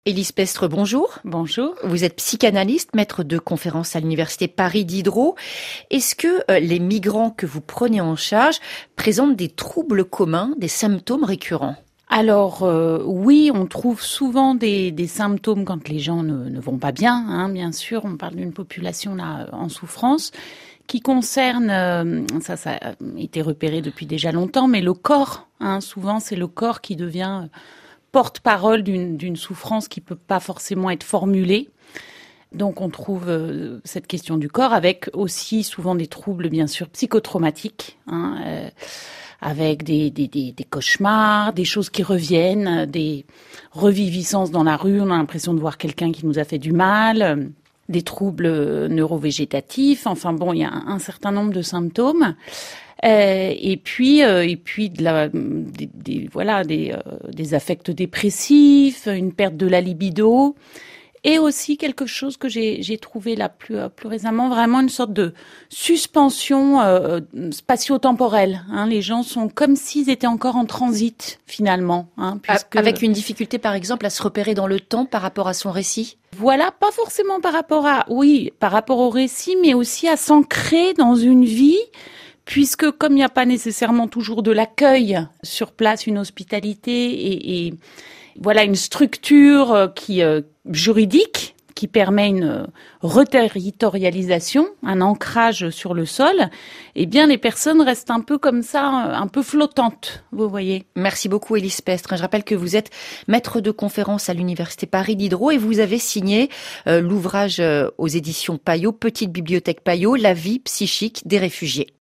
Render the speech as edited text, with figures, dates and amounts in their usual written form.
Élise Pestre, bonjour. Bonjour. Vous êtes psychanalyste, maître de conférences à l'université Paris Diderot. Est-ce que les migrants que vous prenez en charge présentent des troubles communs, des symptômes récurrents ? Alors oui, on trouve souvent des symptômes quand les gens ne vont pas bien. Bien sûr, on parle d'une population là en souffrance qui concerne, ça a été repéré depuis déjà longtemps, mais le corps. Souvent, c'est le corps qui devient porte-parole d'une souffrance qui peut pas forcément être formulée. Donc on trouve cette question du corps avec aussi souvent des troubles bien sûr psychotraumatiques, avec des cauchemars, des choses qui reviennent, des reviviscences dans la rue, on a l'impression de voir quelqu'un qui nous a fait du mal, des troubles neurovégétatifs, enfin bon, il y a un certain nombre de symptômes. Et puis des affects dépressifs, une perte de la libido, et aussi quelque chose que j'ai trouvé là plus récemment, vraiment une sorte de suspension spatio-temporelle. Les gens sont comme s'ils étaient encore en transit finalement. Avec une difficulté par exemple à se repérer dans le temps par rapport à son récit ? Voilà, pas forcément par rapport au récit, mais aussi à s'ancrer dans une vie. Puisque comme il n'y a pas nécessairement toujours de l'accueil sur place, une hospitalité et voilà une structure juridique qui permet une reterritorialisation, un ancrage sur le sol, eh bien les personnes restent un peu comme ça, un peu flottantes, vous voyez. Merci beaucoup Élise Pestre. Je rappelle que vous êtes maître de conférences à l'université Paris Diderot et vous avez signé l'ouvrage aux éditions Payot, Petite Bibliothèque Payot, La vie psychique des réfugiés.